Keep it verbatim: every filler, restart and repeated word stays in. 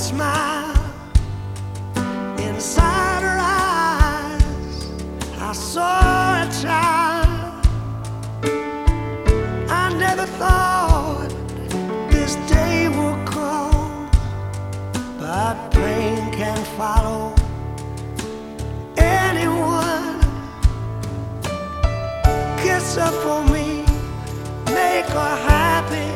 smile inside her eyes. I saw a child. I never thought this day would come, but pain can follow anyone. Kiss her for me, make her happy.